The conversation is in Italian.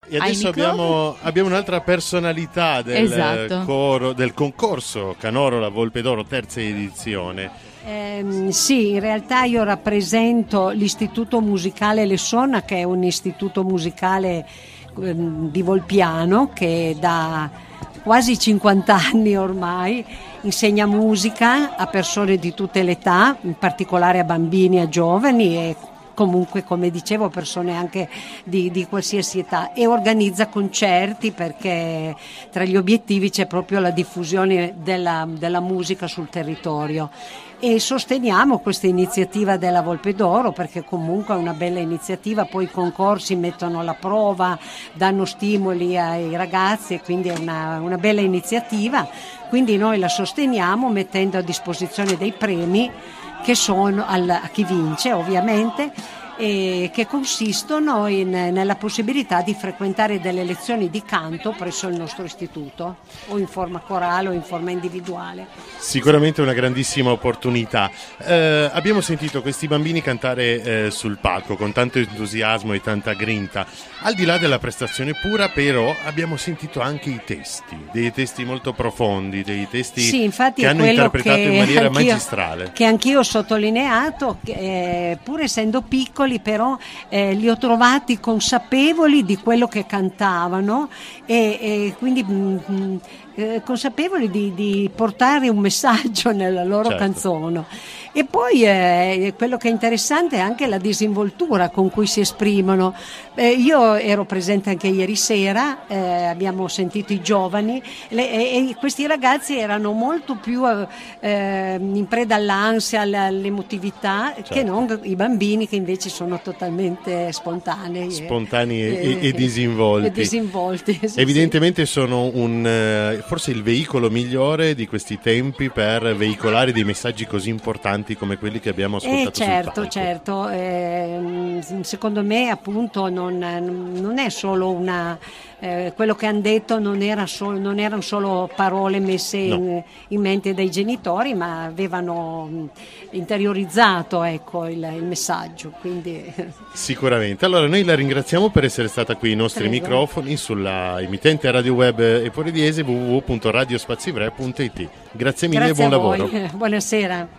E adesso abbiamo un'altra personalità del coro, del concorso Canoro La Volpe d'Oro, terza edizione. Sì, in realtà io rappresento l'Istituto Musicale Lessona, che è un istituto musicale di Volpiano che da quasi 50 anni ormai insegna musica a persone di tutte le età, in particolare a bambini e a giovani e comunque, come dicevo, persone anche di qualsiasi età, e organizza concerti perché tra gli obiettivi c'è proprio la diffusione della musica sul territorio. E sosteniamo questa iniziativa della Volpe d'Oro perché comunque è una bella iniziativa, poi i concorsi mettono alla prova, danno stimoli ai ragazzi e quindi è una bella iniziativa, quindi noi la sosteniamo mettendo a disposizione dei premi che sono a chi vince ovviamente, e che consistono nella possibilità di frequentare delle lezioni di canto presso il nostro istituto, o in forma corale o in forma individuale. Sicuramente una grandissima opportunità. Abbiamo sentito questi bambini cantare sul palco con tanto entusiasmo e tanta grinta. Al di là della prestazione pura, però, abbiamo sentito anche i testi, dei testi molto profondi, dei testi che hanno interpretato in maniera magistrale. Che anch'io ho sottolineato, pur essendo piccoli, però li ho trovati consapevoli di quello che cantavano e quindi consapevoli di portare un messaggio nella loro canzone. E poi quello che è interessante è anche la disinvoltura con cui si esprimono. Io ero presente anche ieri sera, abbiamo sentito i giovani e questi ragazzi erano molto più in preda all'ansia, all'emotività, che non i bambini, che invece sono totalmente spontanei e disinvolti. Evidentemente sono forse il veicolo migliore di questi tempi per veicolare dei messaggi così importanti come quelli che abbiamo ascoltato sul palco. Certo, secondo me appunto non è solo quello che hanno detto non erano solo parole messe in mente dai genitori, ma avevano interiorizzato il messaggio, quindi. Sicuramente. Allora noi la ringraziamo per essere stata qui ai nostri microfoni sulla emittente radio web eporidiese www.radiospazivre.it. Grazie mille e buon lavoro. Buonasera.